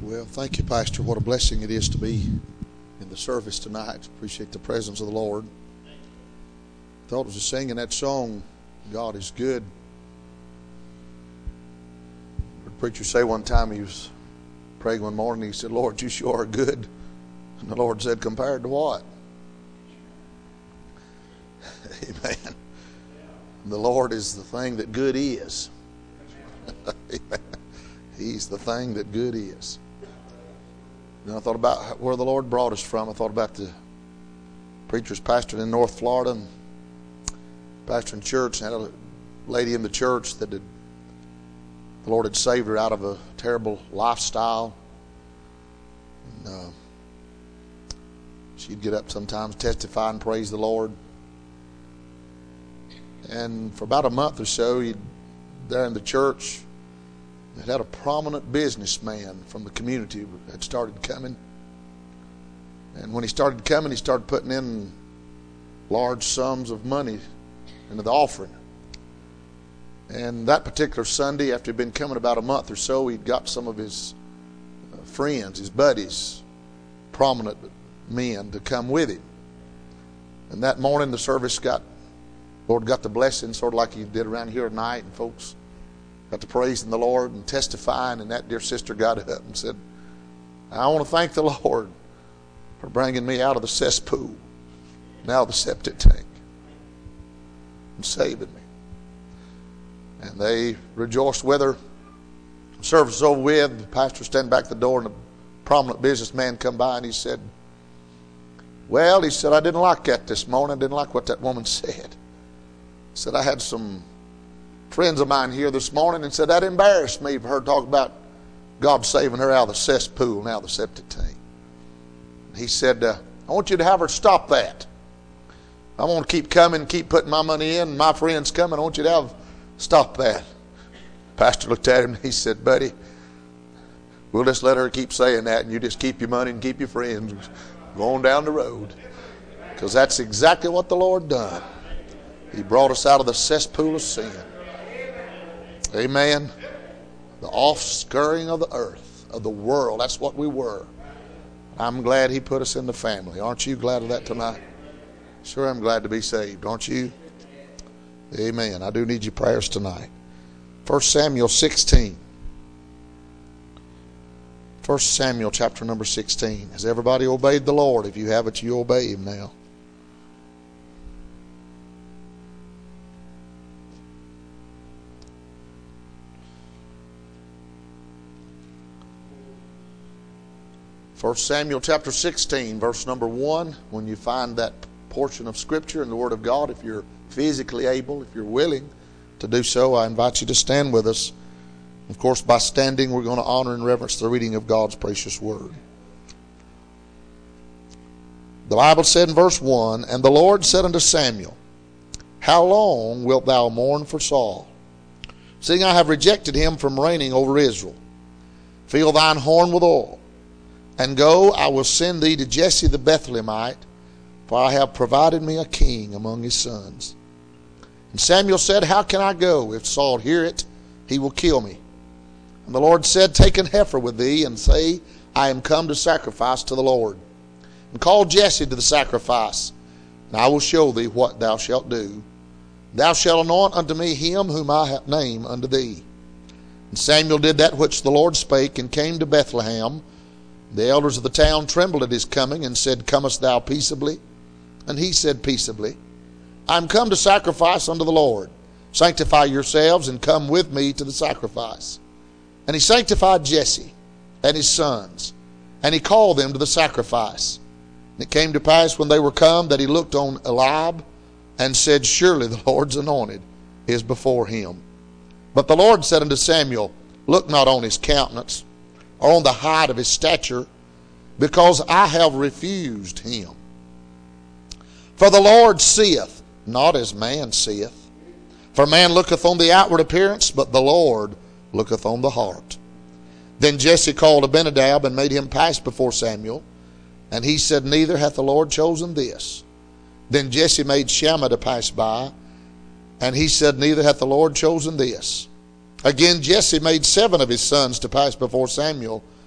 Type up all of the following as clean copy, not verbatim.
Well, thank you, Pastor. What a blessing it is to be in the service tonight. Appreciate the presence of the Lord. Thought it was singing that song, God is Good. Heard a preacher say one time, he was praying one morning, he said, Lord, you sure are good. And the Lord said, compared to what? Amen. The Lord is the thing that good is. Amen. He's the thing that good is. Then I thought about where the Lord brought us from. I thought about the preachers pastoring in North Florida and pastoring church. And had a lady in the church that the Lord had saved her out of a terrible lifestyle. And she'd get up sometimes, testify and praise the Lord. And for about a month or so, there in the church, had a prominent businessman from the community that started coming. And when he started coming, he started putting in large sums of money into the offering. And that particular Sunday, after he'd been coming about a month or so, he'd got some of his friends, his buddies, prominent men, to come with him. And that morning, the service Lord got the blessing, sort of like he did around here tonight, and folks got to praising the Lord and testifying, and that dear sister got up and said, I want to thank the Lord for bringing me out of the cesspool, now the septic tank, and saving me. And they rejoiced with her. The service was over with. The pastor standing back at the door, and a prominent businessman come by, and he said, well, he said, I didn't like that this morning. I didn't like what that woman said. He said, I had some friends of mine here this morning and said that embarrassed me for her talking about God saving her out of the cesspool, now the septic tank. He said, I want you to have her stop that. I want to keep coming, keep putting my money in, and my friends coming. I want you to stop that. Pastor looked at him and he said, buddy, we'll just let her keep saying that, and you just keep your money and keep your friends going down the road. Because that's exactly what the Lord done. He brought us out of the cesspool of sin. Amen. The offscouring of the earth, of the world. That's what we were. I'm glad He put us in the family. Aren't you glad of that tonight? Sure, I'm glad to be saved. Aren't you? Amen. I do need your prayers tonight. 1 Samuel 16. 1 Samuel chapter number 16. Has everybody obeyed the Lord? If you haven't, you obey Him now. First Samuel chapter 16, verse number 1. When you find that portion of Scripture in the Word of God, if you're physically able, if you're willing to do so, I invite you to stand with us. Of course, by standing, we're going to honor and reverence the reading of God's precious Word. The Bible said in verse 1, And the Lord said unto Samuel, How long wilt thou mourn for Saul, seeing I have rejected him from reigning over Israel? Fill thine horn with oil, and go, I will send thee to Jesse the Bethlehemite, for I have provided me a king among his sons. And Samuel said, How can I go? If Saul hear it, he will kill me. And the Lord said, Take an heifer with thee, and say, I am come to sacrifice to the Lord. And call Jesse to the sacrifice, and I will show thee what thou shalt do. Thou shalt anoint unto me him whom I have named unto thee. And Samuel did that which the Lord spake, and came to Bethlehem. The elders of the town trembled at his coming, and said, Comest thou peaceably? And he said peaceably, I am come to sacrifice unto the Lord. Sanctify yourselves, and come with me to the sacrifice. And he sanctified Jesse and his sons, and he called them to the sacrifice. And it came to pass when they were come, that he looked on Eliab, and said, Surely the Lord's anointed is before him. But the Lord said unto Samuel, Look not on his countenance, or on the height of his stature, because I have refused him. For the Lord seeth not as man seeth. For man looketh on the outward appearance, but the Lord looketh on the heart. Then Jesse called Abinadab, and made him pass before Samuel. And he said, Neither hath the Lord chosen this. Then Jesse made Shammah to pass by, and he said, Neither hath the Lord chosen this. Again Jesse made 7 of his sons to pass before Samuel,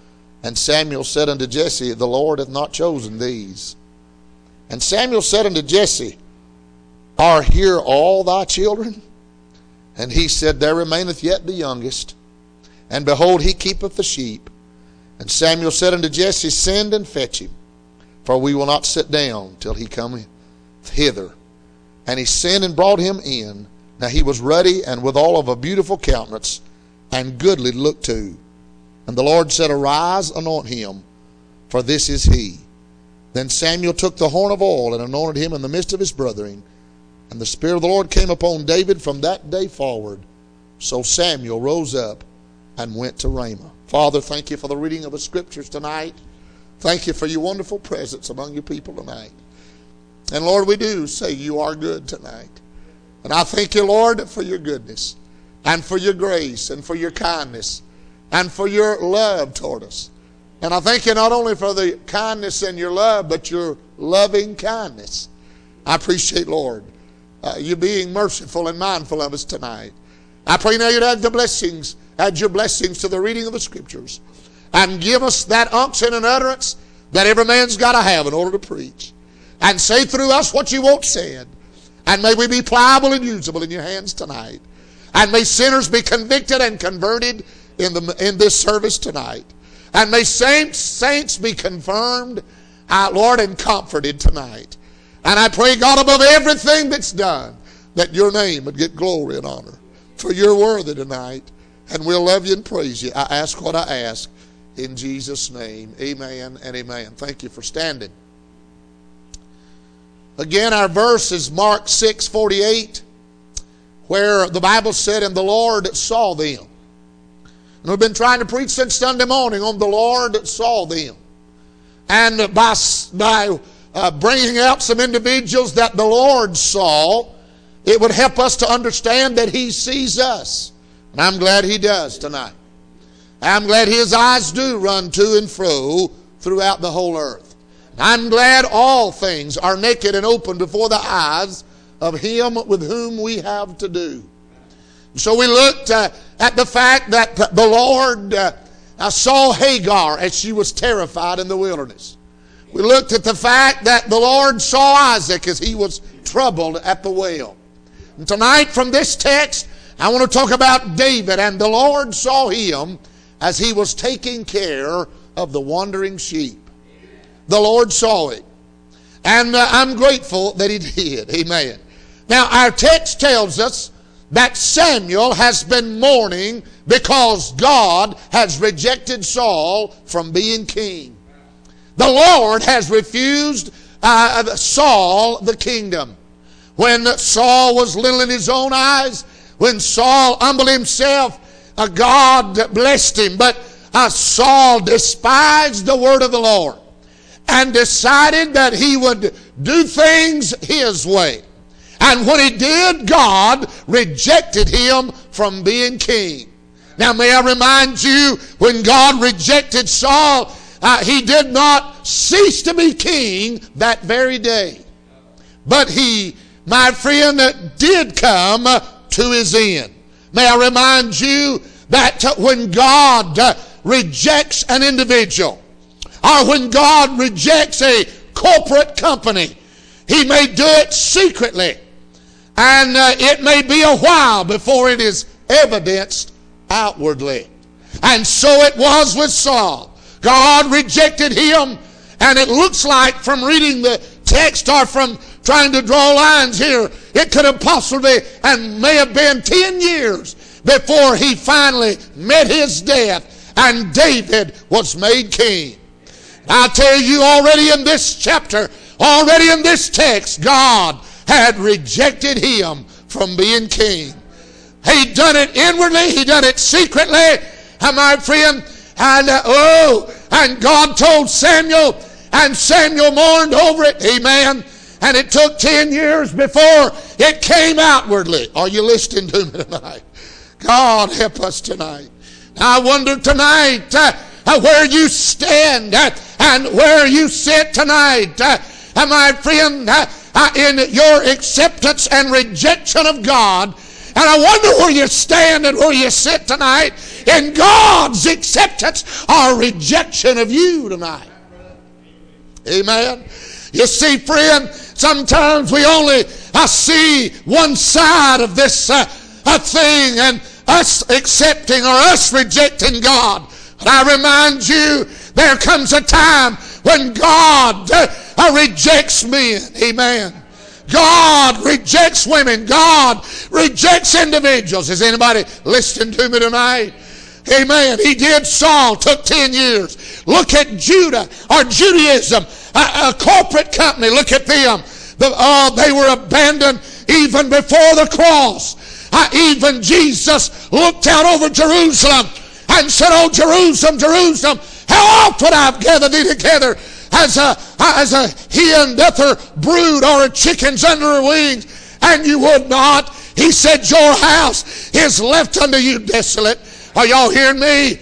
And Samuel said unto Jesse, The Lord hath not chosen these. And Samuel said unto Jesse, Are here all thy children? And he said, There remaineth yet the youngest, and behold, he keepeth the sheep. And Samuel said unto Jesse, Send and fetch him, for we will not sit down till he come hither. And he sent and brought him in. Now he was ruddy and withal of a beautiful countenance, and goodly to look to. And the Lord said, Arise, anoint him, for this is he. Then Samuel took the horn of oil and anointed him in the midst of his brethren. And the Spirit of the Lord came upon David from that day forward. So Samuel rose up and went to Ramah. Father, thank you for the reading of the Scriptures tonight. Thank you for your wonderful presence among your people tonight. And Lord, we do say you are good tonight. And I thank you, Lord, for your goodness and for your grace and for your kindness and for your love toward us. And I thank you not only for the kindness and your love, but your loving kindness. I appreciate, Lord, you being merciful and mindful of us tonight. I pray now you'd add your blessings to the reading of the Scriptures, and give us that unction and utterance that every man's got to have in order to preach. And say through us what you want said. And may we be pliable and usable in your hands tonight. And may sinners be convicted and converted in this service tonight. And may saints be confirmed, Lord, and comforted tonight. And I pray, God, above everything that's done, that your name would get glory and honor. For you're worthy tonight. And we'll love you and praise you. I ask what I ask in Jesus' name. Amen and amen. Thank you for standing. Again, our verse is Mark 6:48, where the Bible said, And the Lord saw them. And we've been trying to preach since Sunday morning on the Lord saw them. And by bringing out some individuals that the Lord saw, it would help us to understand that he sees us. And I'm glad he does tonight. I'm glad his eyes do run to and fro throughout the whole earth. I'm glad all things are naked and open before the eyes of him with whom we have to do. So we looked at the fact that the Lord saw Hagar as she was terrified in the wilderness. We looked at the fact that the Lord saw Isaac as he was troubled at the well. And tonight from this text, I want to talk about David, and the Lord saw him as he was taking care of the wandering sheep. The Lord saw it. And I'm grateful that he did. Amen. Now, our text tells us that Samuel has been mourning because God has rejected Saul from being king. The Lord has refused Saul the kingdom. When Saul was little in his own eyes, when Saul humbled himself, God blessed him. But Saul despised the word of the Lord and decided that he would do things his way. And when he did, God rejected him from being king. Now, may I remind you, when God rejected Saul, he did not cease to be king that very day. But he, my friend, did come to his end. May I remind you that when God rejects an individual, or when God rejects a corporate company, he may do it secretly. And it may be a while before it is evidenced outwardly. And so it was with Saul. God rejected him, and it looks like from reading the text or from trying to draw lines here, it could have possibly and may have been 10 years before he finally met his death and David was made king. I tell you, already in this chapter, already in this text, God had rejected him from being king. He'd done it inwardly, he'd done it secretly, my friend. And God told Samuel, and Samuel mourned over it. Amen. And it took 10 years before it came outwardly. Are you listening to me tonight? God help us tonight. I wonder tonight where you stand and where you sit tonight, my friend, in your acceptance and rejection of God. And I wonder where you stand and where you sit tonight in God's acceptance or rejection of you tonight. Amen. You see, friend, sometimes we only see one side of this thing, and us accepting or us rejecting God. But I remind you, there comes a time when God rejects men. Amen. God rejects women. God rejects individuals. Is anybody listening to me tonight? Amen. He did. Saul took 10 years. Look at Judah or Judaism, a corporate company. Look at them. They were abandoned even before the cross. Even Jesus looked out over Jerusalem and said, "Oh, Jerusalem, Jerusalem, how oft would I have gathered thee together as a hen doth her brood, or a chicken's under her wings, and you would not." He said, "Your house is left unto you desolate." Are y'all hearing me?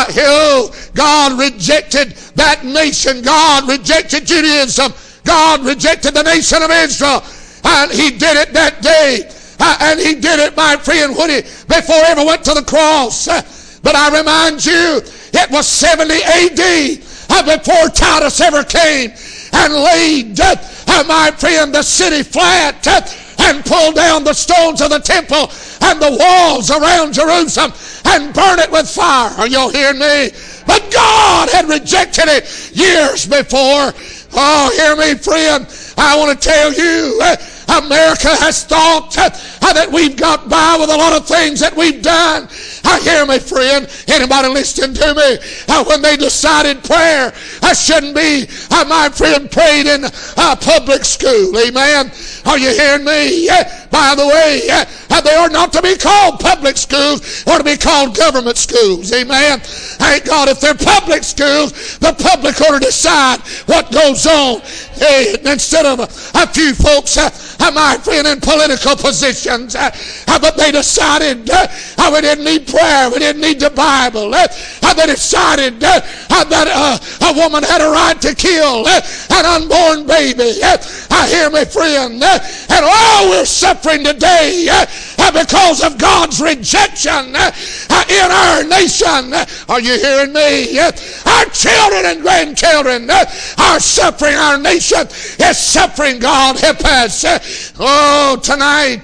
God rejected that nation. God rejected Judaism. God rejected the nation of Israel. And he did it that day. And he did it, my friend, before he ever went to the cross. But I remind you, it was 70 A.D. Before Titus ever came and laid, my friend, the city flat and pulled down the stones of the temple and the walls around Jerusalem and burned it with fire. Are y'all hearing me? But God had rejected it years before. Oh, hear me, friend. I want to tell you, America has thought that we've got by with a lot of things that we've done. Hear me, friend. Anybody listening to me? When they decided prayer shouldn't be, my friend, prayed in public school. Amen. Are you hearing me? By the way, they are not to be called public schools or to be called government schools. Amen. Thank God, if they're public schools, the public ought to decide what goes on. Hey, instead of a few folks, my friend, in political positions, but they decided we didn't need prayer, we didn't need the Bible. They decided that a woman had a right to kill an unborn baby. Hear me, friend. And we're suffering today because of God's rejection in our nation. Are you hearing me? Our children and grandchildren are suffering. Our nation is suffering. God help us. Oh, tonight,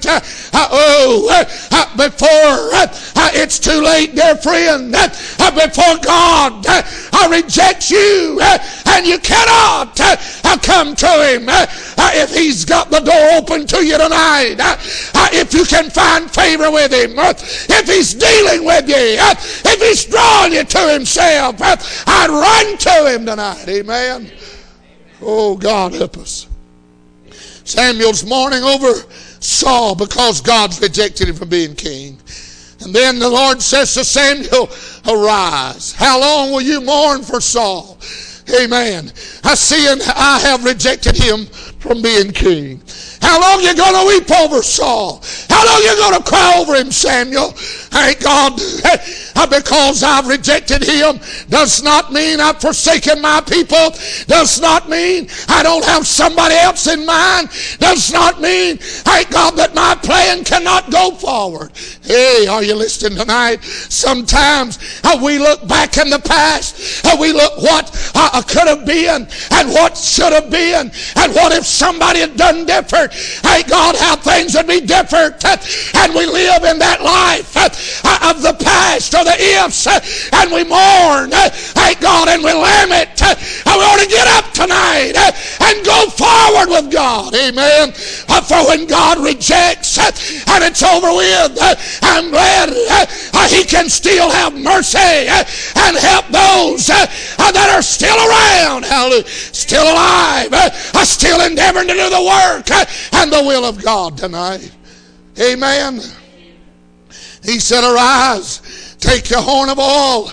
before it's too late, dear friend, before God rejects you, and you cannot come to Him if He's got the door open to you tonight, if you can find favor with Him, if He's dealing with you, if He's drawing you to Himself, I'd run to Him tonight. Amen. Oh, God help us. Samuel's mourning over Saul because God's rejected him from being king. And then the Lord says to Samuel, "Arise. How long will you mourn for Saul?" Amen. I have rejected him from being king. How long you going to weep over Saul? How long you going to cry over him, Samuel? Thank God, because I've rejected him does not mean I've forsaken my people. Does not mean I don't have somebody else in mind. Does not mean, thank God, that my plan cannot go forward. Hey, are you listening tonight? Sometimes we look back in the past. We look what could have been and what should have been and what if somebody had done different. Thank God how things would be different. And we live in that life of the past or the ifs, and we mourn, thank God, and we lament. We ought to get up tonight and go forward with God. Amen. For when God rejects and it's over with, I'm glad He can still have mercy and help those that are still around. Hallelujah. Still alive. Still endeavoring to do the work and the will of God tonight. Amen. He said, "Arise, take your horn of oil,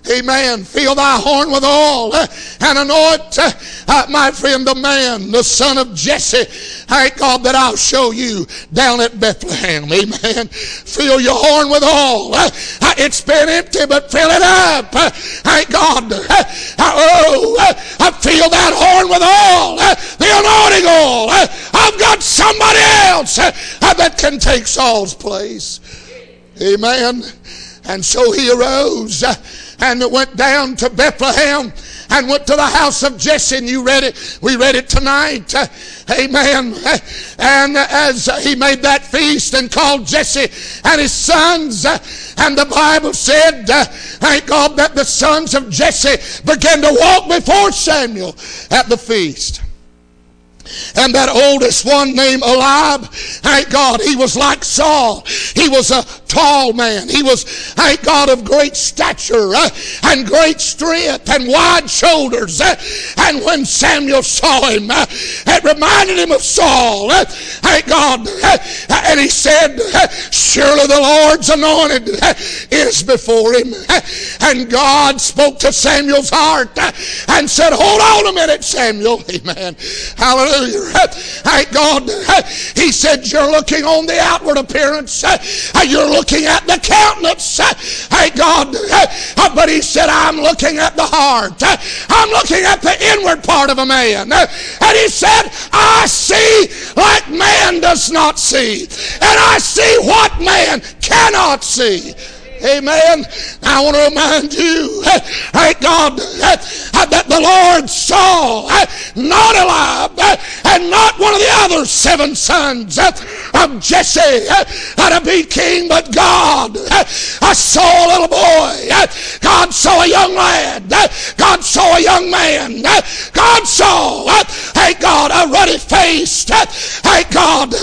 Amen. Fill thy horn with oil and anoint, my friend, the man, the son of Jesse, thank God, that I'll show you down at Bethlehem. Amen. Fill your horn with oil. It's been empty, but fill it up. Thank God. Fill that horn with oil, the anointing oil. I've got somebody else that can take Saul's place. Amen. And so he arose and went down to Bethlehem and went to the house of Jesse. And you read it. We read it tonight. Amen. And as he made that feast and called Jesse and his sons, and the Bible said, thank God, that the sons of Jesse began to walk before Samuel at the feast. And that oldest one named Eliab, thank God, he was like Saul. He was a tall man. He was, thank God, of great stature and great strength and wide shoulders. And when Samuel saw him, it reminded him of Saul. Thank God. And he said, surely the Lord's anointed is before him. And God spoke to Samuel's heart and said, hold on a minute, Samuel. Amen. Hallelujah. Thank God. He said, you're looking on the outward appearance. You're looking at the countenance. Thank God. But he said, I'm looking at the heart. I'm looking at the inward part of a man. And he said, I see like man does not see. And I see what man cannot see. Amen. I want to remind you, thank God, that the Lord saw not Eliab and not one of the other 7 sons of Jesse to be king, but God. I saw a little boy. God saw a young lad. God saw a young man. God saw, thank God, a ruddy-faced, thank God,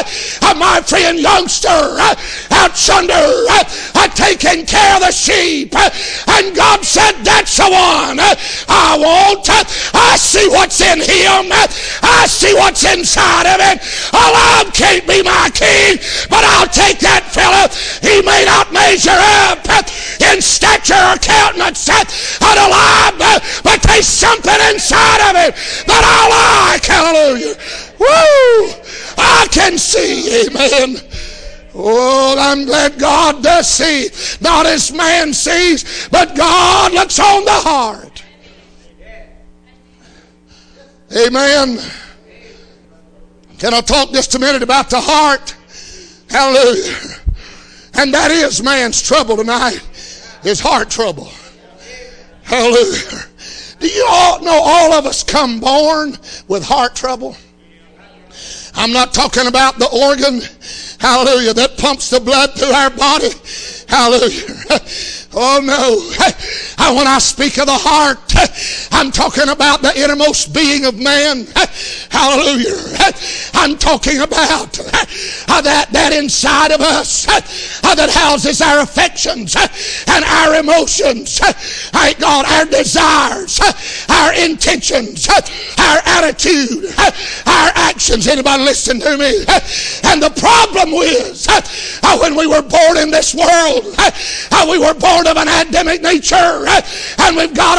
my friend youngster out yonder taking care of the sheep. And God said, that's the one I want. I see what's in him. I see what's inside of him. Eliab can't be my king, but I'll take that fella. He may not measure up in stature or countenance at Eliab, but there's something inside of him that I like. Hallelujah. Woo! I can see. Amen. Oh, I'm glad God does see. Not as man sees, but God looks on the heart. Amen. Can I talk just a minute about the heart? Hallelujah. And that is man's trouble tonight, is heart trouble. Hallelujah. Do you all know all of us come born with heart trouble? I'm not talking about the organ, hallelujah, that pumps the blood through our body. Hallelujah. Oh no. When I speak of the heart, I'm talking about the innermost being of man. Hallelujah. I'm talking about that inside of us that houses our affections and our emotions. Thank God, our desires, our intentions, our attitude, our actions. Anybody listen to me? And the problem is, when we were born in this world, we were born of an Adamic nature, and we've got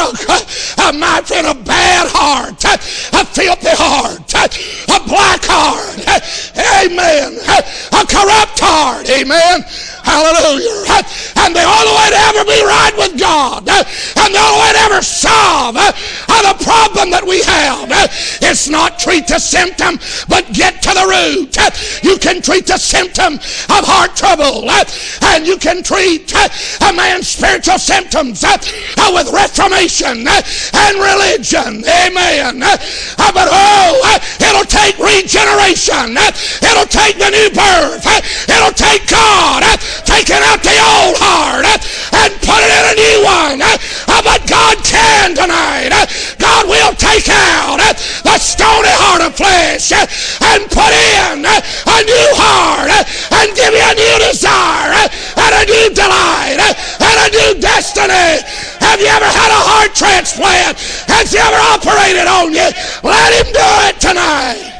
my friend, a bad heart, a filthy heart, a black heart, amen, a corrupt heart, amen, hallelujah. And the only way to ever be right with God, and the only way to ever solve the problem that we have, is not treat the symptom, but get to the root. You can treat the symptom of heart trouble, and you can treat a man's spiritual symptoms with reformation and religion, amen. But it'll take regeneration. It'll take the new birth. It'll take God taking out the old heart and put it in a new one. But God can tonight. God will take out the stony heart of flesh and put in a new heart and give you a new desire and a new delight and a new destiny. Have you ever had a heart transplant? Has he ever operated on you? Let him do it tonight.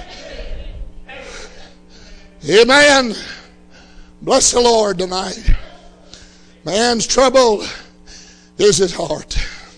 Amen. Bless the Lord tonight. Man's trouble is his heart.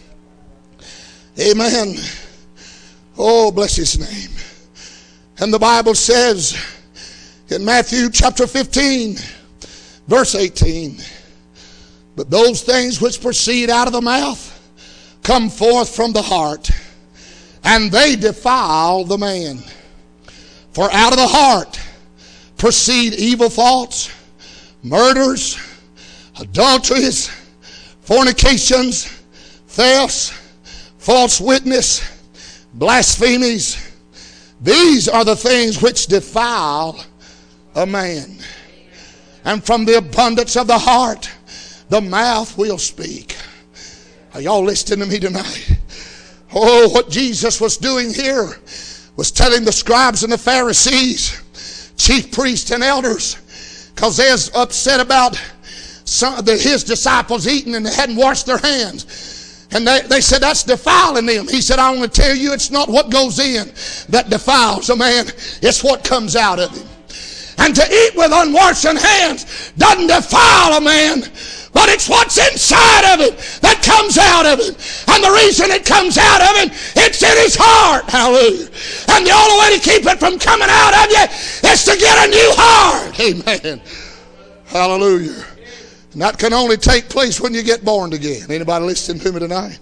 Amen. Oh, bless his name. And the Bible says in Matthew chapter 15, verse 18, but those things which proceed out of the mouth come forth from the heart, and they defile the man. For out of the heart proceed evil thoughts, murders, adulteries, fornications, thefts, false witness, blasphemies. These are the things which defile a man. And from the abundance of the heart, the mouth will speak. Are y'all listening to me tonight? Oh, what Jesus was doing here was telling the scribes and the Pharisees, chief priests and elders, because they was upset about his disciples eating and they hadn't washed their hands. And they said, that's defiling them. He said, I want to tell you, it's not what goes in that defiles a man. It's what comes out of him. And to eat with unwashed hands doesn't defile a man, but it's what's inside of him that comes out of him. And the reason it comes out of him, it's in his heart. Hallelujah. And the only way to keep it from coming out of you is to get a new heart. Amen. Hallelujah. And that can only take place when you get born again. Anybody listening to me tonight?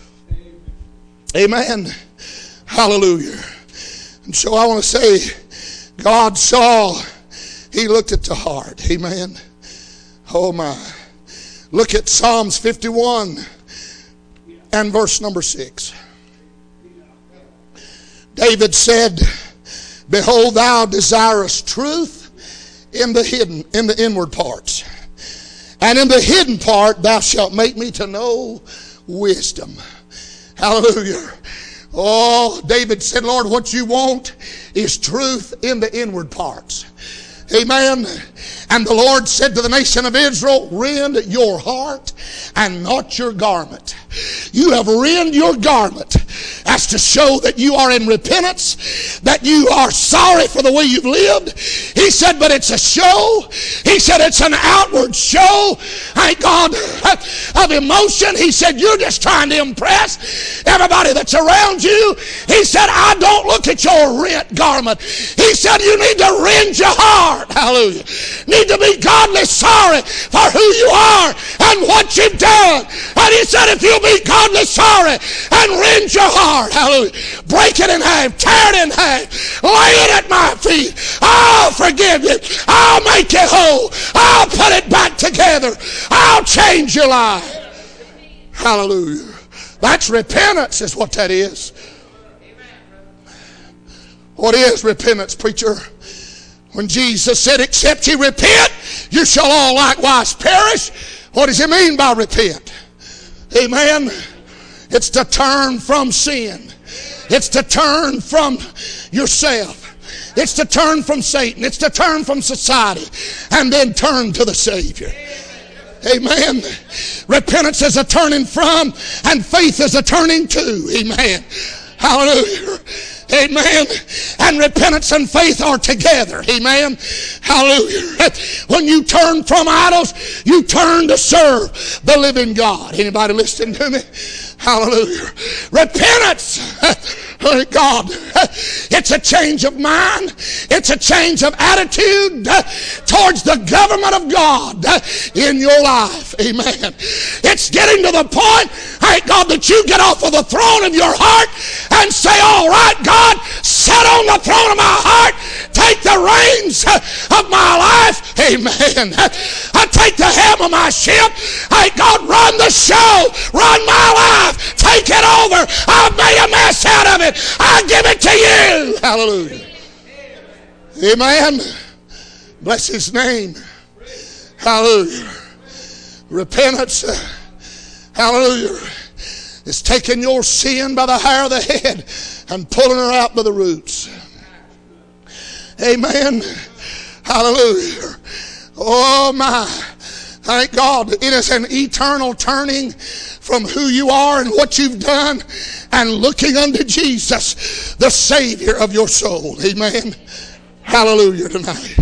Amen. Hallelujah. And so I want to say, God saw, he looked at the heart. Amen. Oh my. Look at Psalms 51 and verse number 6. David said, behold, thou desirest truth in the inward parts. And in the hidden part thou shalt make me to know wisdom. Hallelujah. Oh, David said, Lord, what you want is truth in the inward parts. Amen. And the Lord said to the nation of Israel, rend your heart and not your garment. You have rend your garment as to show that you are in repentance, that you are sorry for the way you've lived. He said, but it's a show. He said, it's an outward show, thank God, of emotion. He said, you're just trying to impress everybody that's around you. He said, I don't look at your rent garment. He said, you need to rend your heart. Hallelujah. Need to be godly sorry for who you are and what you've done. And he said, if you'll be godly sorry and rend your heart, hallelujah, break it in half, tear it in half, lay it at my feet, I'll forgive you, I'll make it whole, I'll put it back together, I'll change your life. Hallelujah. That's repentance, is what that is. What is repentance, preacher? When Jesus said, except ye repent, you shall all likewise perish. What does he mean by repent? Amen. It's to turn from sin. It's to turn from yourself. It's to turn from Satan. It's to turn from society and then turn to the Savior. Amen. Repentance is a turning from, and faith is a turning to. Amen. Hallelujah. Amen. And repentance and faith are together. Amen. Hallelujah. When you turn from idols, you turn to serve the living God. Anybody listening to me? Hallelujah. Repentance, God, it's a change of mind. It's a change of attitude towards the government of God in your life. Amen. It's getting to the point, thank God, that you get off of the throne of your heart and say, all right, God, sit on the throne of my heart. Take the reins of my life. Amen. I take the helm of my ship. Thank God, run the show. Run my life. Take it over. I've made a mess out of it. I give it to you. Hallelujah. Amen. Bless his name. Hallelujah. Repentance, hallelujah, is taking your sin by the hair of the head and pulling her out by the roots. Amen. Hallelujah. Oh my. Thank God. It is an eternal turning from who you are and what you've done and looking unto Jesus, the Savior of your soul. Amen. Hallelujah tonight.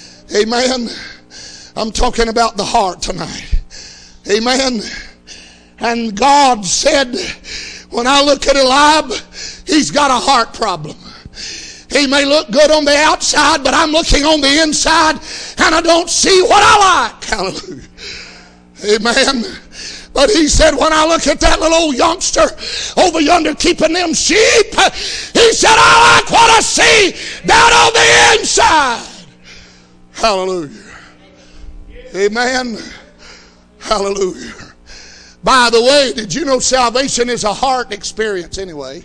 Amen. I'm talking about the heart tonight. Amen. And God said, when I look at Eliab, he's got a heart problem. He may look good on the outside, but I'm looking on the inside and I don't see what I like. Hallelujah. Amen. But he said, when I look at that little old youngster over yonder keeping them sheep, he said, I like what I see down on the inside. Hallelujah. Amen. Hallelujah. By the way, did you know salvation is a heart experience anyway?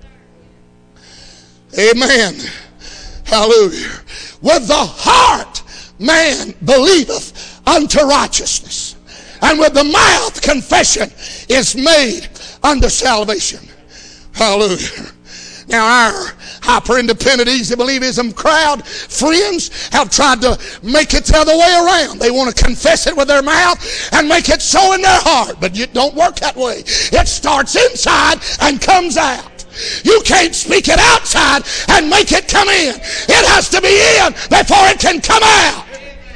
Amen. Hallelujah. With the heart man believeth unto righteousness, and with the mouth confession is made unto salvation. Hallelujah. Now our hyper-independent, easy-believism crowd, friends, have tried to make it the other way around. They want to confess it with their mouth and make it so in their heart. But it don't work that way. It starts inside and comes out. You can't speak it outside and make it come in. It has to be in before it can come out.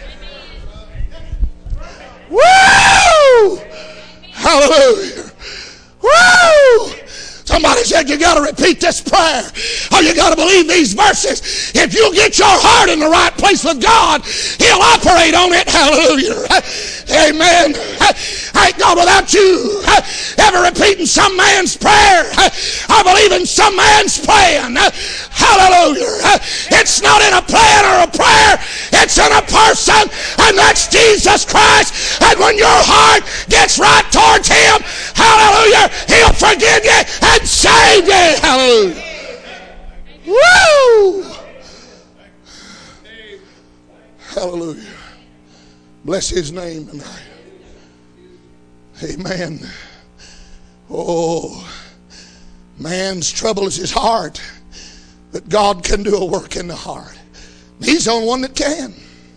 Woo! Hallelujah. Woo! Somebody said you got to repeat this prayer, or you got to believe these verses. If you get your heart in the right place with God, He'll operate on it. Hallelujah. Amen. I ain't God without you ever repeating some man's prayer. I believe in some man's plan. Hallelujah. It's not in a plan or a prayer. It's in a person, and that's Jesus Christ. And when your heart gets right towards Him, hallelujah, He'll forgive you and save you. Hallelujah. Woo! Hallelujah. Bless His name tonight. Amen. Oh, man's trouble is his heart, but God can do a work in the heart. He's the only one that can.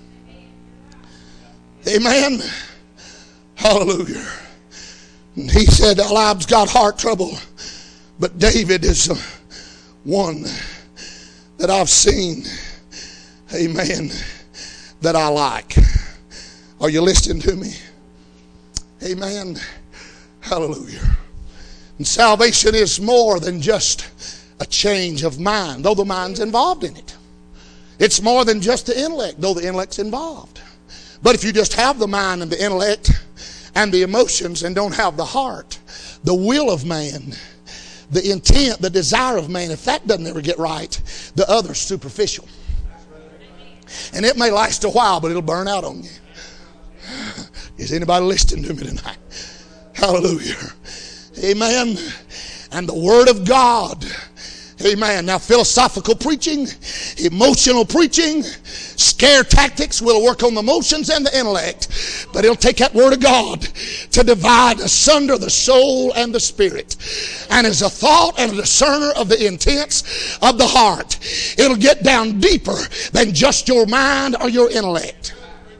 Amen. Hallelujah. And he said, Eliab's got heart trouble, but David is the one that I've seen, amen, that I like. Are you listening to me? Amen. Hallelujah. And salvation is more than just a change of mind, though the mind's involved in it. It's more than just the intellect, though the intellect's involved. But if you just have the mind and the intellect and the emotions and don't have the heart, the will of man, the intent, the desire of man, if that doesn't ever get right, the other's superficial. And it may last a while, but it'll burn out on you. Is anybody listening to me tonight? Hallelujah. Amen. And the Word of God. Amen. Now, philosophical preaching, emotional preaching, scare tactics will work on the emotions and the intellect. But it'll take that Word of God to divide asunder the soul and the spirit. And as a thought and a discerner of the intents of the heart, it'll get down deeper than just your mind or your intellect.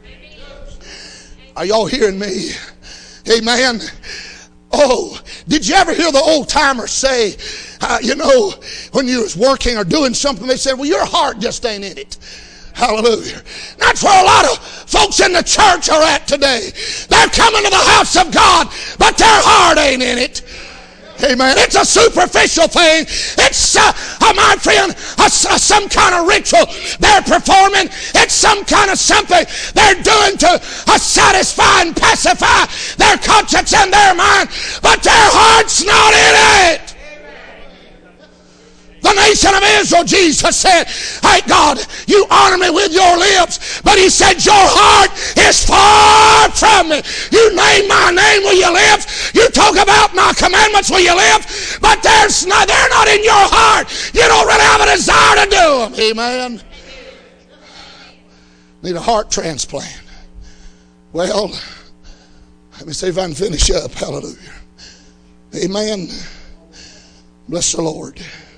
Are y'all hearing me? Amen. Oh, did you ever hear the old timers say, when you was working or doing something, they said, well, your heart just ain't in it. Hallelujah. That's where a lot of folks in the church are at today. They're coming to the house of God, but their heart ain't in it. Amen. It's a superficial thing. It's, my friend, some kind of ritual they're performing. It's some kind of something they're doing to satisfy and pacify their conscience and their mind. But their heart's not in it. The nation of Israel, Jesus said, hey God, you honor me with your lips, but He said your heart is far from me. You name my name, will you live? You talk about my commandments, will you live? But they're not in your heart. You don't really have a desire to do them. Amen. Need a heart transplant. Well, let me see if I can finish up. Hallelujah. Amen. Bless the Lord.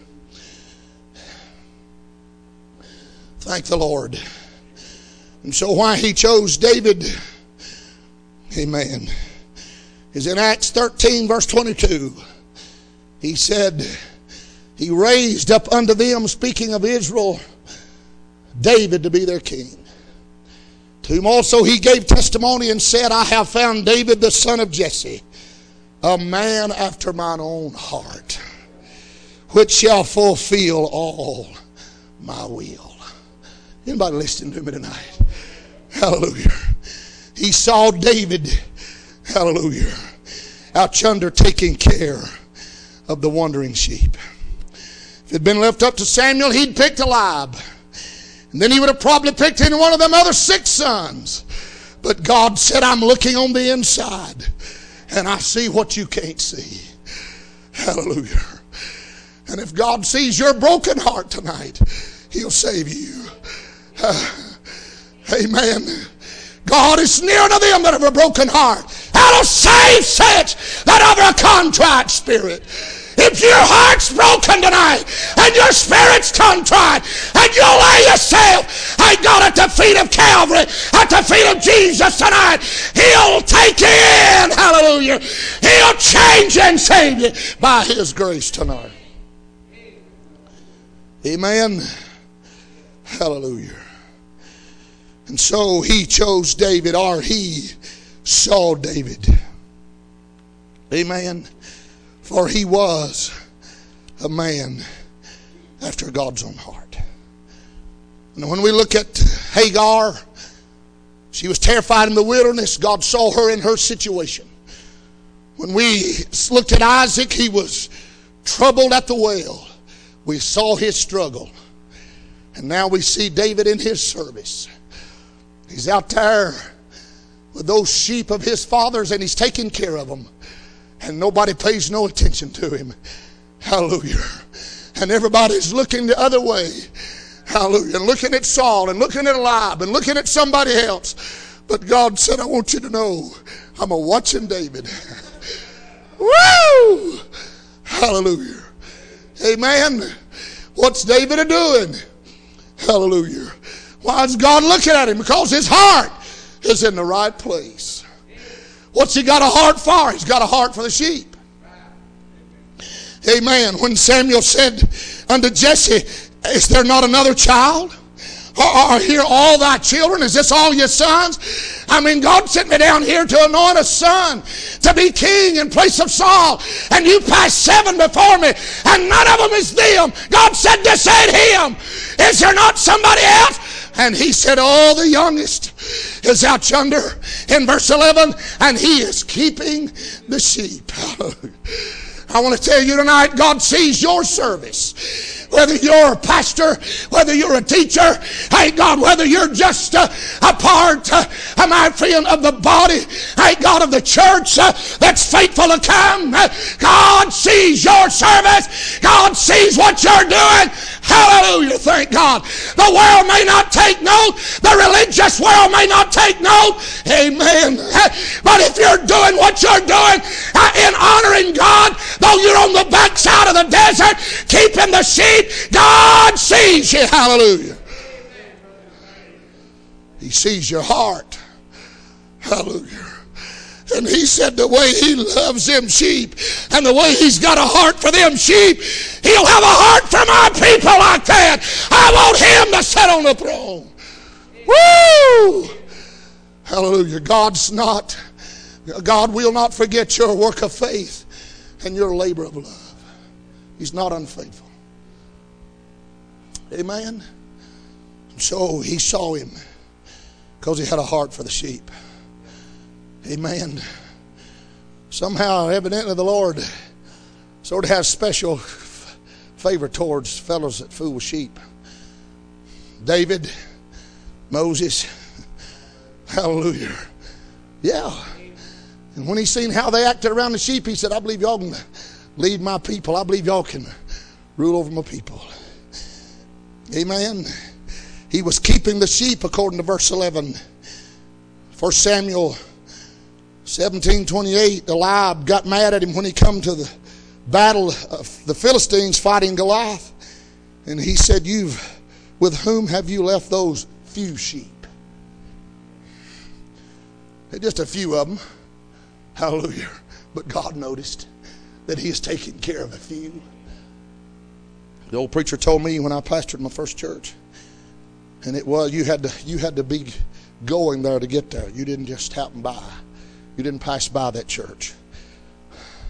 Thank the Lord. And so why He chose David, amen, is in Acts 13 verse 22. He said, He raised up unto them, speaking of Israel, David to be their king. To whom also He gave testimony and said, I have found David the son of Jesse, a man after mine own heart, which shall fulfill all my will. Anybody listening to me tonight? Hallelujah. He saw David, hallelujah, out yonder taking care of the wandering sheep. If it had been left up to Samuel, he'd picked Eliab. And then he would have probably picked any one of them other 6 sons. But God said, I'm looking on the inside, and I see what you can't see. Hallelujah. And if God sees your broken heart tonight, He'll save you. Amen. God is near to them that have a broken heart. I'll save such that have a contrite spirit. If your heart's broken tonight and your spirit's contrite and you'll lay yourself, I got at the feet of Calvary, at the feet of Jesus tonight, He'll take you in. Hallelujah. He'll change and save you by His grace tonight. Amen. Hallelujah. And so He chose David, or He saw David. Amen. For he was a man after God's own heart. And when we look at Hagar, she was terrified in the wilderness. God saw her in her situation. When we looked at Isaac, he was troubled at the well. We saw his struggle. And now we see David in his service. He's out there with those sheep of his father's, and he's taking care of them. And nobody pays no attention to him. Hallelujah. And everybody's looking the other way. Hallelujah. And looking at Saul and looking at Eliab and looking at somebody else. But God said, I want you to know, I'm a watching David. Woo! Hallelujah. Amen. What's David a doing? Hallelujah. Why is God looking at him? Because his heart is in the right place. What's he got a heart for? He's got a heart for the sheep. Amen. When Samuel said unto Jesse, is there not another child? Are here all thy children? Is this all your sons? I mean, God sent me down here to anoint a son to be king in place of Saul. And you passed 7 before me, and none of them is them. God said, this ain't him. Is there not somebody else? And he said, oh, the youngest is out yonder in verse 11, and he is keeping the sheep. I want to tell you tonight, God sees your service. Whether you're a pastor, whether you're a teacher, hey God, whether you're just a part, my friend, of the body, hey God, of the church that's faithful to come, God sees your service. God sees what you're doing. Hallelujah, thank God. The world may not take note. The religious world may not take note. Amen. But if you're doing what you're doing in honoring God, though you're on the backside of the desert, keeping the sheep, God sees you. Hallelujah. He sees your heart. Hallelujah. And he said the way he loves them sheep and the way he's got a heart for them sheep, he'll have a heart for my people like that. I want him to sit on the throne. Woo! Hallelujah. God will not forget your work of faith and your labor of love. He's not unfaithful. Amen. And so he saw him because he had a heart for the sheep. Amen. Somehow, evidently, the Lord sort of has special favor towards fellows that fool with sheep. David, Moses, hallelujah. Yeah. And when he seen how they acted around the sheep, he said, I believe y'all can lead my people. I believe y'all can rule over my people. Amen. He was keeping the sheep according to verse 11. 1 Samuel 17:28, Eliab got mad at him when he come to the battle of the Philistines fighting Goliath. And he said, with whom have you left those few sheep? Just a few of them. Hallelujah. But God noticed that he is taking care of a few. The old preacher told me when I pastored my first church, and it was you had to be going there to get there. You didn't just happen by. You didn't pass by that church.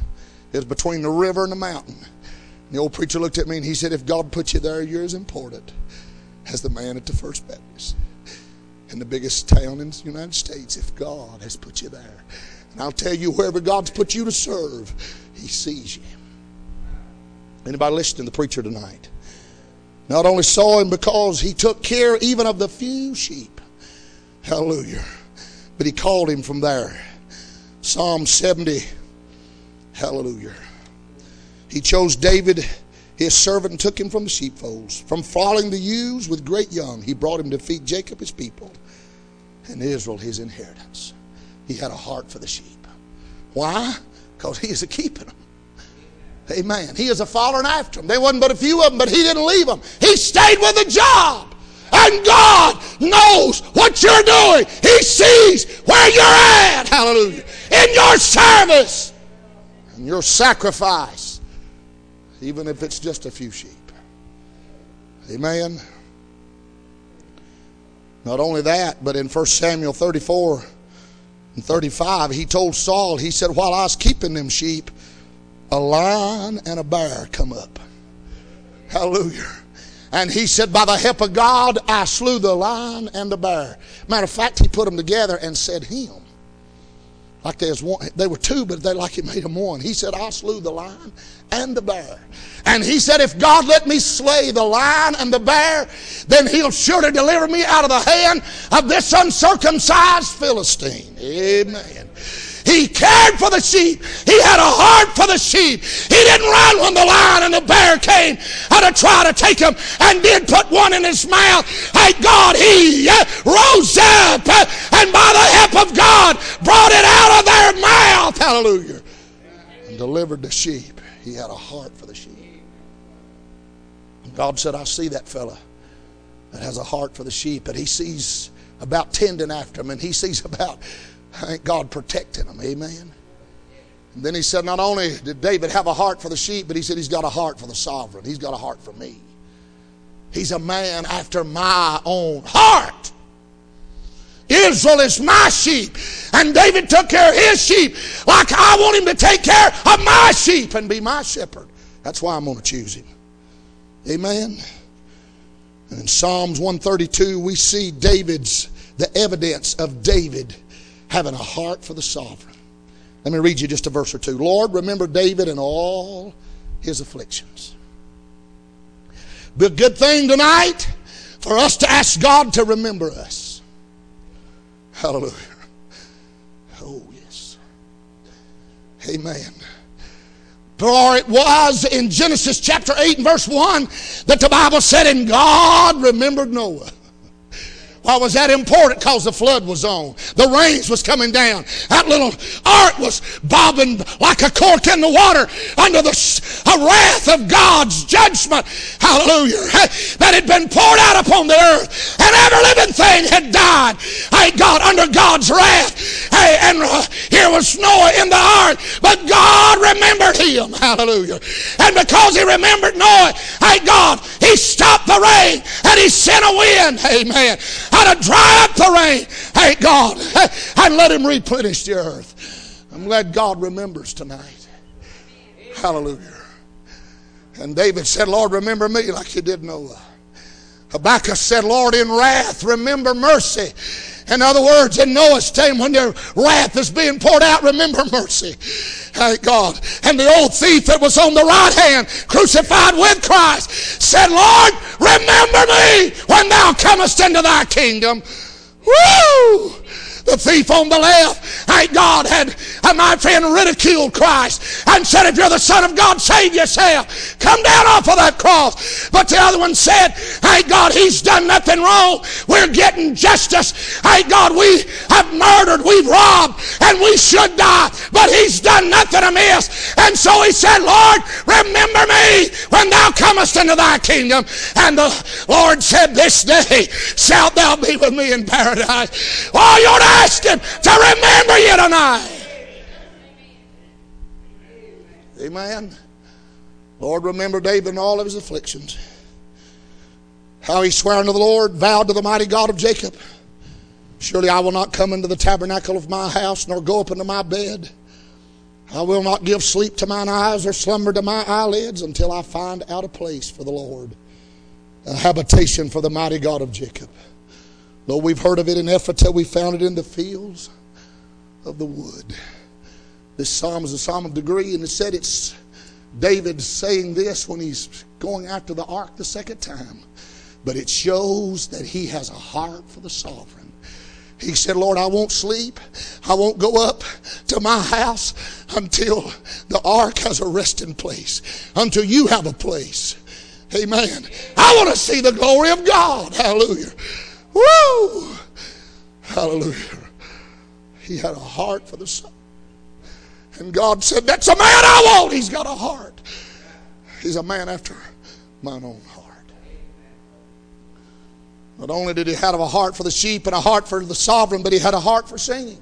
is between the river and the mountain. And the old preacher looked at me and he said, if God put you there, you're as important as the man at the First Baptist in the biggest town in the United States, if God has put you there. And I'll tell you, wherever God's put you to serve, He sees you. Anybody listening to the preacher tonight? Not only saw him because he took care even of the few sheep. Hallelujah. But he called him from there. Psalm 70. Hallelujah. He chose David, his servant, and took him from the sheepfolds. From following the ewes with great young, he brought him to feed Jacob his people and Israel his inheritance. He had a heart for the sheep. Why? Because he is a keeping them. Amen. He is a following after them. There wasn't but a few of them, but he didn't leave them. He stayed with the job. And God knows what you're doing. He sees where you're at. Hallelujah. In your service and your sacrifice, even if it's just a few sheep. Amen. Not only that, but in 1 Samuel 34 and 35, he told Saul, he said, while I was keeping them sheep, a lion and a bear come up. Hallelujah. And he said, by the help of God, I slew the lion and the bear. Matter of fact, he put them together and said him. Like there's one, they were two, but they like he made them one. He said, I slew the lion and the bear. And he said, if God let me slay the lion and the bear, then he'll surely deliver me out of the hand of this uncircumcised Philistine. Amen. He cared for the sheep. He had a heart for the sheep. He didn't run when the lion and the bear came to try to take him, and did put one in his mouth. Thank God he rose up and by the help of God brought it out of their mouth. Hallelujah. And delivered the sheep. He had a heart for the sheep. And God said, I see that fella that has a heart for the sheep, and he sees about tending after them, and he sees about, thank God, protecting them. Amen. And then he said, not only did David have a heart for the sheep, but he said he's got a heart for the sovereign. He's got a heart for me. He's a man after my own heart. Israel is my sheep. And David took care of his sheep like I want him to take care of my sheep and be my shepherd. That's why I'm going to choose him. Amen. And in Psalms 132, we see the evidence of David having a heart for the sovereign. Let me read you just a verse or two. Lord, remember David and all his afflictions. Be a good thing tonight for us to ask God to remember us. Hallelujah. Oh, yes. Amen. For it was in Genesis chapter 8 and verse 1 that the Bible said, and God remembered Noah. Why was that important? Because the flood was on. The rains was coming down. That little ark was bobbing like a cork in the water under the wrath of God's judgment. Hallelujah. That had been poured out upon the earth. And every living thing had died. Thank God, under God's wrath. And here was Noah in the ark. But God remembered him. Hallelujah. And because he remembered Noah, thank God, he stopped the rain and he sent a wind. Amen. How to dry up the rain, thank God, and let him replenish the earth. I'm glad God remembers tonight. Hallelujah. And David said, Lord, remember me like you did Noah. Habakkuk said, Lord, in wrath, remember mercy. In other words, in Noah's time, when their wrath is being poured out, remember mercy. Thank God. And the old thief that was on the right hand, crucified with Christ, said, Lord, remember me when thou comest into thy kingdom. Woo! The thief on the left, thank God, had, my friend, ridiculed Christ and said, if you're the Son of God, save yourself. Come down off of that cross. But the other one said, thank God, he's done nothing wrong. We're getting justice. Thank God, we have murdered, we've robbed, and we should die. But he's done nothing amiss. And so he said, Lord, remember me when thou comest into thy kingdom. And the Lord said, this day shalt thou be with me in paradise. Oh, you're ask him to remember you tonight. Amen. Lord, remember David and all of his afflictions. How he swore unto the Lord, vowed to the mighty God of Jacob, surely I will not come into the tabernacle of my house, nor go up into my bed. I will not give sleep to mine eyes or slumber to my eyelids until I find out a place for the Lord, a habitation for the mighty God of Jacob. Though we've heard of it in Ephratah, we found it in the fields of the wood. This psalm is a psalm of degree, and it said it's David saying this when he's going after the ark the second time. But it shows that he has a heart for the sovereign. He said, Lord, I won't sleep. I won't go up to my house until the ark has a resting place, until you have a place. Amen. I want to see the glory of God. Hallelujah. Woo! Hallelujah. He had a heart for the sovereign. And God said, that's a man I want. He's got a heart. He's a man after mine own heart. Not only did he have a heart for the sheep and a heart for the sovereign, but he had a heart for singing.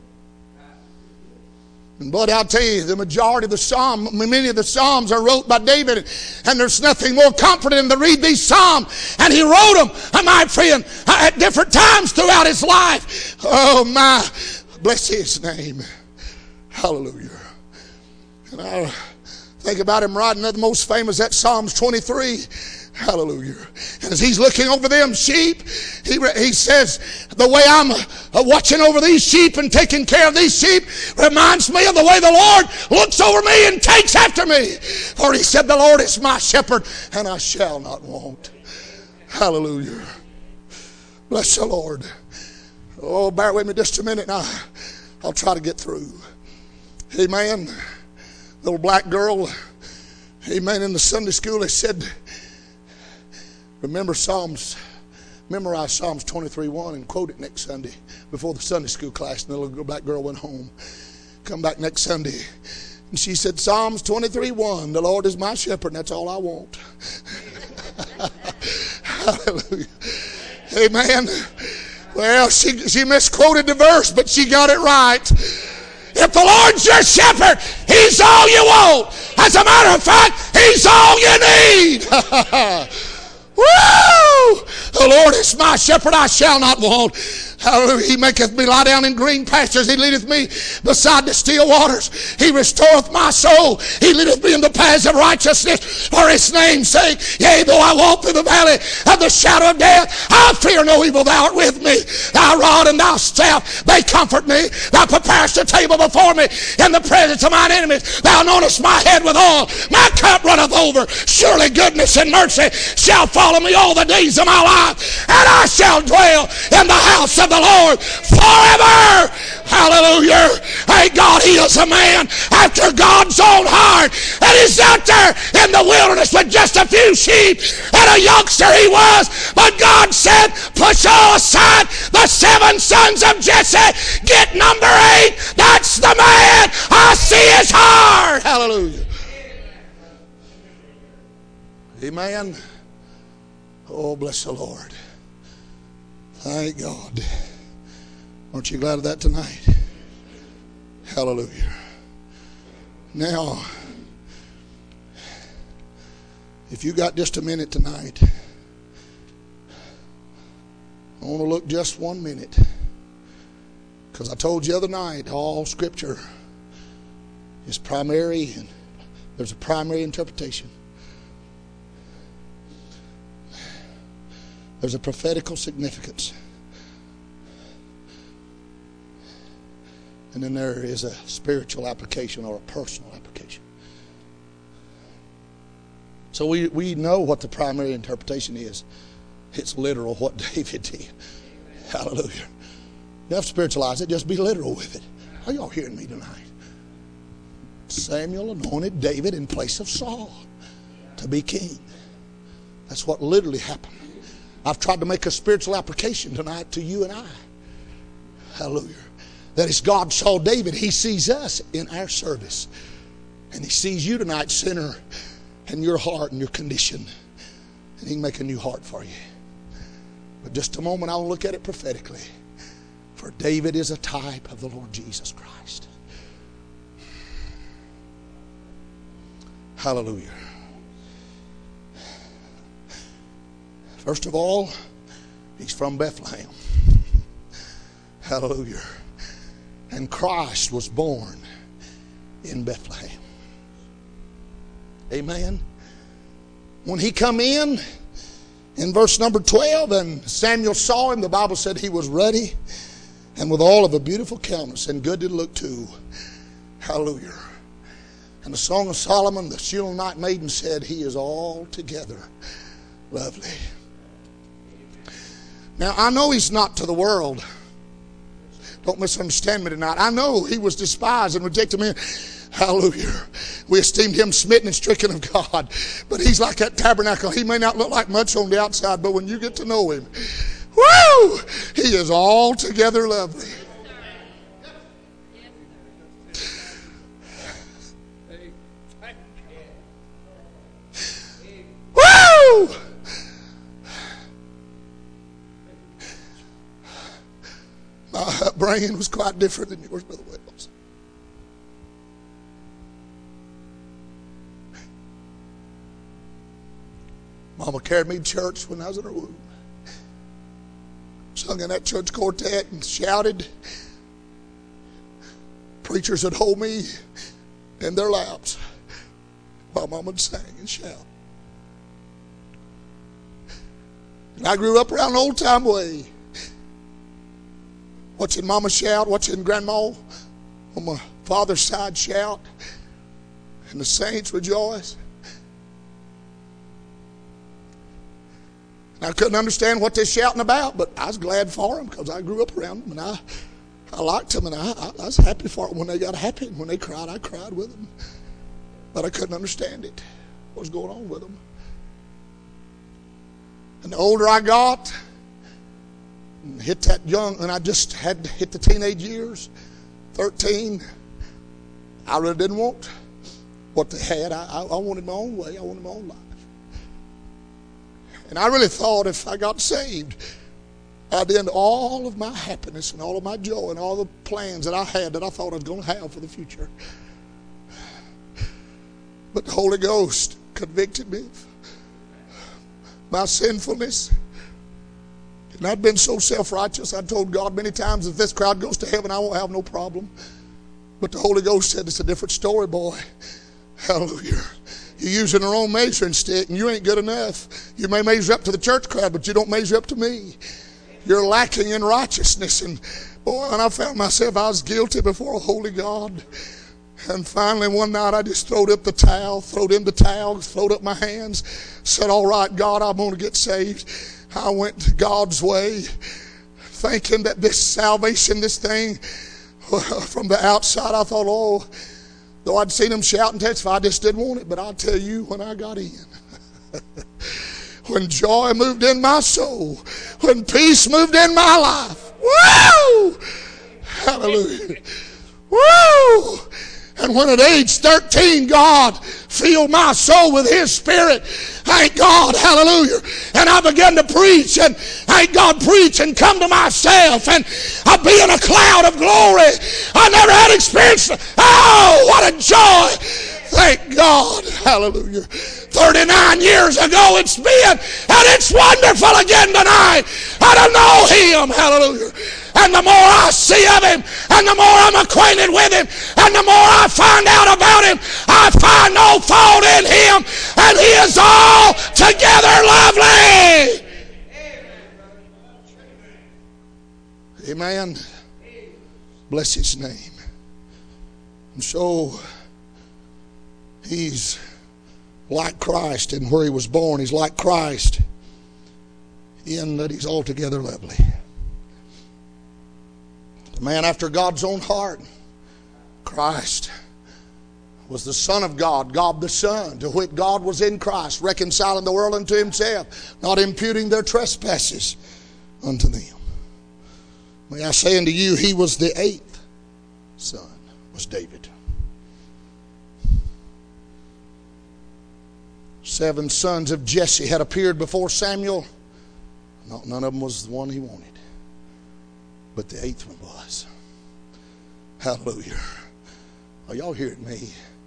And but I'll tell you, the majority of the psalm, many of the psalms are wrote by David, and there's nothing more comforting than to read these psalms. And he wrote them, my friend, at different times throughout his life. Oh my, bless his name. Hallelujah. And I think about him writing the most famous, that Psalms 23. Hallelujah. And as he's looking over them sheep, he says, the way I'm watching over these sheep and taking care of these sheep reminds me of the way the Lord looks over me and takes after me. For he said, the Lord is my shepherd and I shall not want. Hallelujah. Bless the Lord. Oh, bear with me just a minute now. I'll try to get through. Amen. Little black girl, amen, in the Sunday school, they said, memorize Psalms 23:1 and quote it next Sunday before the Sunday school class. And the little black girl went home. Come back next Sunday. And she said, Psalms 23:1, the Lord is my shepherd, and that's all I want. Hallelujah. Amen. Well, she misquoted the verse, but she got it right. If the Lord's your shepherd, he's all you want. As a matter of fact, he's all you need. Woo! The Lord is my shepherd, I shall not want. Hallelujah. He maketh me lie down in green pastures. He leadeth me beside the still waters. He restoreth my soul. He leadeth me in the paths of righteousness for his name's sake. Yea, though I walk through the valley of the shadow of death, I fear no evil. Thou art with me. Thy rod and thy staff, they comfort me. Thou preparest a table before me in the presence of mine enemies. Thou anointest my head with oil. My cup runneth over. Surely goodness and mercy shall follow me all the days of my life, and I shall dwell in the house of the Lord forever. Hallelujah. Hey, God, he is a man after God's own heart, and he's out there in the wilderness with just a few sheep, and a youngster he was, but God said, push all aside the 7 sons of Jesse, get number 8. That's the man. I see his heart. Hallelujah. Amen. Oh, bless the Lord. Thank God. Aren't you glad of that tonight? Hallelujah. Now, if you got just a minute tonight, I want to look just 1 minute. Because I told you the other night, all Scripture is primary, and there's a primary interpretation. There's a prophetical significance. And then there is a spiritual application or a personal application. So we know what the primary interpretation is. It's literal, what David did. Hallelujah. You don't have to spiritualize it, just be literal with it. Are y'all hearing me tonight? Samuel anointed David in place of Saul to be king. That's what literally happened. I've tried to make a spiritual application tonight to you and I. Hallelujah. That as God saw David, he sees us in our service. And he sees you tonight, sinner, and your heart and your condition. And he can make a new heart for you. But just a moment, I'll look at it prophetically. For David is a type of the Lord Jesus Christ. Hallelujah. First of all, he's from Bethlehem. Hallelujah. And Christ was born in Bethlehem. Amen. When he come in verse number 12, and Samuel saw him, the Bible said he was ruddy and with all of a beautiful countenance and good to look to. Hallelujah. And the Song of Solomon, the Shulamite maiden said, he is altogether lovely. Now, I know he's not to the world. Don't misunderstand me tonight. I know he was despised and rejected men. Hallelujah. We esteemed him smitten and stricken of God. But he's like that tabernacle. He may not look like much on the outside, but when you get to know him, woo! He is altogether lovely. Woo! My upbringing was quite different than yours, Brother Wells. Mama carried me to church when I was in her womb. Sung in that church quartet and shouted. Preachers would hold me in their laps while Mama would sing and shout. And I grew up around the old time way. Watching Mama shout, watching Grandma on my father's side shout, and the saints rejoice. And I couldn't understand what they're shouting about, but I was glad for them because I grew up around them, and I liked them, and I was happy for them when they got happy. And when they cried, I cried with them. But I couldn't understand it, what was going on with them. And the older I got, hit that young, and I just had hit the teenage years, 13. I really didn't want what they had. I wanted my own way. I wanted my own life. And I really thought if I got saved, I'd end all of my happiness and all of my joy and all the plans that I had that I thought I was going to have for the future. But the Holy Ghost convicted me of my sinfulness. And I'd been so self-righteous, I told God many times, if this crowd goes to heaven, I won't have no problem. But the Holy Ghost said, it's a different story, boy. Hallelujah. You're using the wrong measuring stick, and you ain't good enough. You may measure up to the church crowd, but you don't measure up to me. You're lacking in righteousness. And boy, when I found myself, I was guilty before a holy God. And finally, one night, I just throwed up the towel, throwed up my hands, said, all right, God, I'm going to get saved. I went God's way, thinking that this salvation, this thing, from the outside, I thought, oh, though I'd seen them shout and testify, I just didn't want it. But I'll tell you, when I got in, when joy moved in my soul, when peace moved in my life, woo! Hallelujah. Woo! And when at age 13, God filled my soul with His Spirit, thank God, hallelujah. And I began to preach, and thank God, preach and come to myself, and I'd be in a cloud of glory. I never had experienced. Oh, what a joy. Thank God, hallelujah. 39 years ago it's been, and it's wonderful again tonight. I don't know Him, hallelujah. And the more I see of Him, and the more I'm acquainted with Him, and the more I find out about Him, I find no fault in Him, and He is altogether lovely. Amen. Bless His name. And so He's like Christ in where He was born. He's like Christ in that He's altogether lovely. The man after God's own heart, Christ, was the Son of God, God the Son, to which God was in Christ, reconciling the world unto Himself, not imputing their trespasses unto them. May I say unto you, He was the 8th son, was David. 7 sons of Jesse had appeared before Samuel. None of them was the one he wanted. But the 8th one was. Hallelujah. Are y'all hearing me?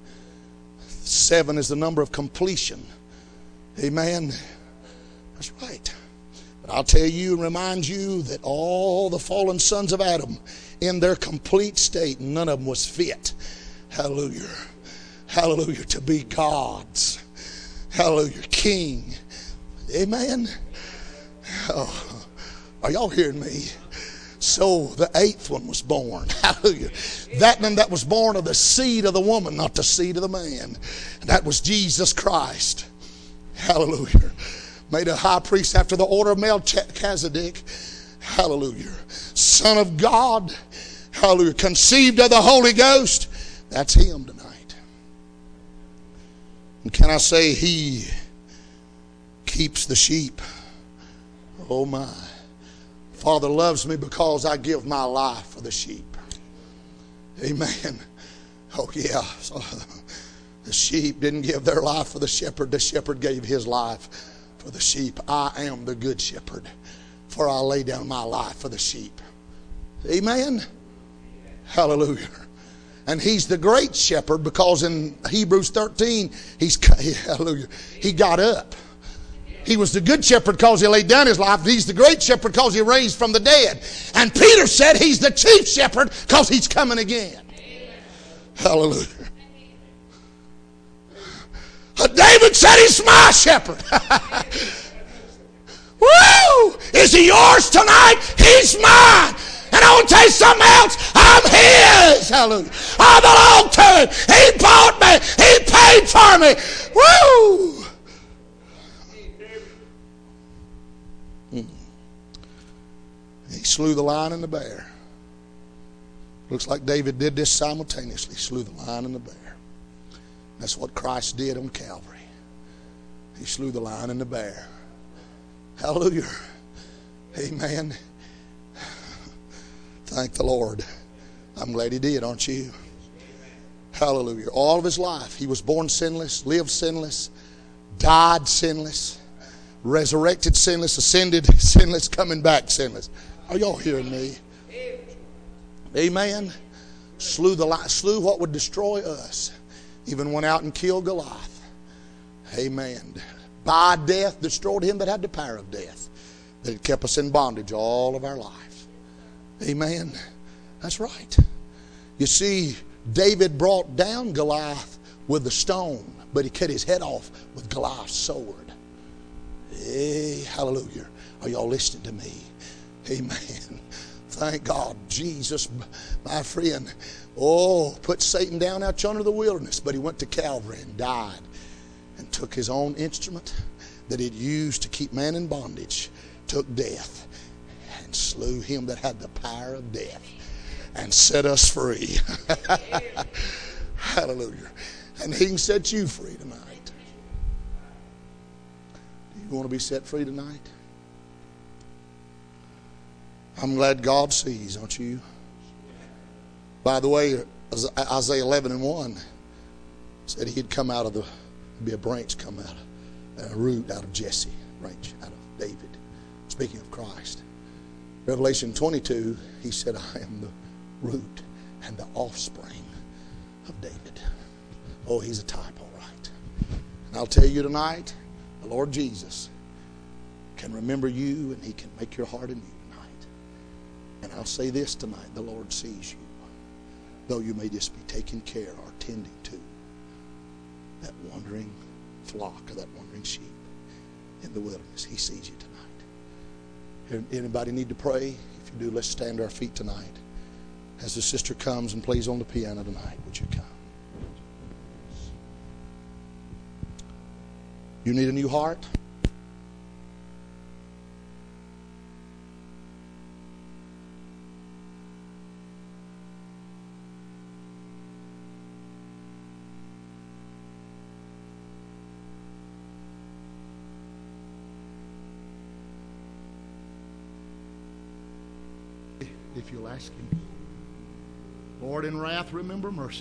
7 is the number of completion. Amen. That's right. But I'll tell you and remind you that all the fallen sons of Adam, in their complete state, none of them was fit. Hallelujah. Hallelujah. To be God's, hallelujah, king. Amen. Oh, are y'all hearing me? So the eighth one was born. Hallelujah. That one that was born of the seed of the woman, not the seed of the man. And that was Jesus Christ. Hallelujah. Made a high priest after the order of Melchizedek. Hallelujah. Son of God. Hallelujah. Conceived of the Holy Ghost. That's him tonight. And can I say he keeps the sheep? Oh my. Father loves me because I give my life for the sheep. Amen. Oh yeah. So, the sheep didn't give their life for the shepherd. The shepherd gave his life for the sheep. I am the good shepherd, for I lay down my life for the sheep. Amen. Hallelujah. And he's the great shepherd because in Hebrews 13, hallelujah, he got up. He was the good shepherd because he laid down his life. He's the great shepherd because he raised from the dead. And Peter said he's the chief shepherd because he's coming again. Hallelujah. David said he's my shepherd. Woo! Is he yours tonight? He's mine. And I want to tell you something else. I'm his. Hallelujah. I belong to him. He bought me. He paid for me. Woo! He slew the lion and the bear. Looks like David did this simultaneously. Slew the lion and the bear. That's what Christ did on Calvary. He slew the lion and the bear. Hallelujah. Amen. Thank the Lord. I'm glad he did, aren't you? Hallelujah. All of his life, he was born sinless, lived sinless, died sinless, resurrected sinless, ascended sinless, coming back sinless. Are y'all hearing me? Amen. Slew what would destroy us. Even went out and killed Goliath. Amen. By death destroyed him that had the power of death, that had kept us in bondage all of our life. Amen. That's right. You see, David brought down Goliath with a stone, but he cut his head off with Goliath's sword. Hey, hallelujah. Are y'all listening to me? Amen. Thank God. Jesus, my friend, put Satan down out yonder in the wilderness, but he went to Calvary and died and took his own instrument that he'd used to keep man in bondage, took death and slew him that had the power of death and set us free. Hallelujah. And he can set you free tonight. Do you want to be set free tonight? I'm glad God sees, aren't you? By the way, Isaiah 11:1 said he'd come out of be a branch come out of, a root out of Jesse, branch out of David. Speaking of Christ. Revelation 22, he said, I am the root and the offspring of David. Oh, he's a type, all right. And I'll tell you tonight, the Lord Jesus can remember you and he can make your heart anew tonight. And I'll say this tonight, the Lord sees you, though you may just be taking care or tending to that wandering flock or that wandering sheep in the wilderness. He sees you tonight. Anybody need to pray? If you do, let's stand to our feet tonight. As the sister comes and plays on the piano tonight, would you come? You need a new heart? If you'll ask him. Lord, in wrath, remember mercy.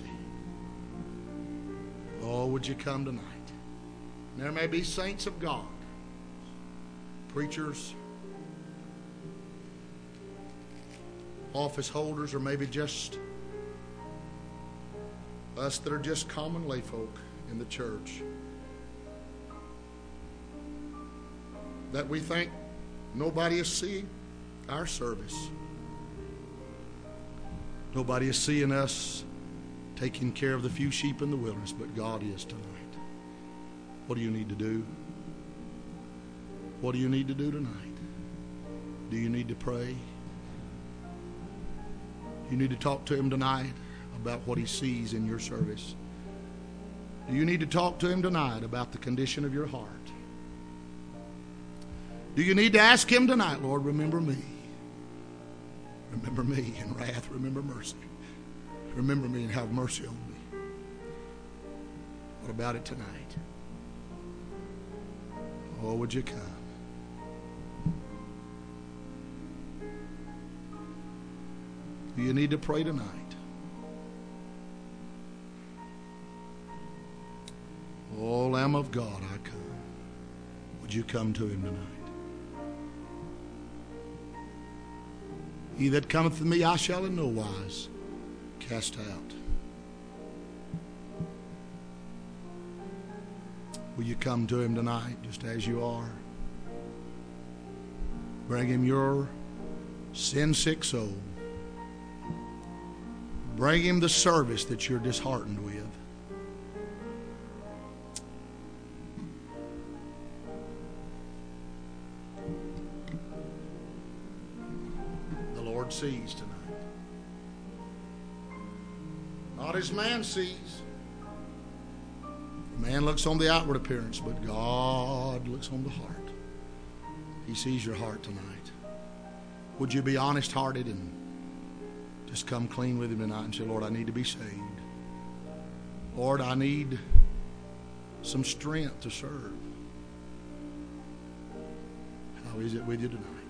Oh, would you come tonight? There may be saints of God, preachers, office holders, or maybe just us that are just common lay folk in the church, that we think nobody is seeing our service. Nobody is seeing us taking care of the few sheep in the wilderness, but God is tonight. What do you need to do? What do you need to do tonight? Do you need to pray? You need to talk to Him tonight about what He sees in your service. Do you need to talk to Him tonight about the condition of your heart? Do you need to ask Him tonight, Lord, remember me. Remember me in wrath, remember mercy. Remember me and have mercy on me. What about it tonight? Oh, would you come? Do you need to pray tonight? Oh, Lamb of God, I come. Would you come to Him tonight? He that cometh to me, I shall in no wise cast out. Will you come to Him tonight just as you are? Bring Him your sin-sick soul. Bring Him the service that you're disheartened with. The Lord sees tonight. Not as man sees. Man looks on the outward appearance, but God looks on the heart. He sees your heart tonight. Would you be honest-hearted and just come clean with Him tonight and say, Lord, I need to be saved. Lord, I need some strength to serve. How is it with you tonight?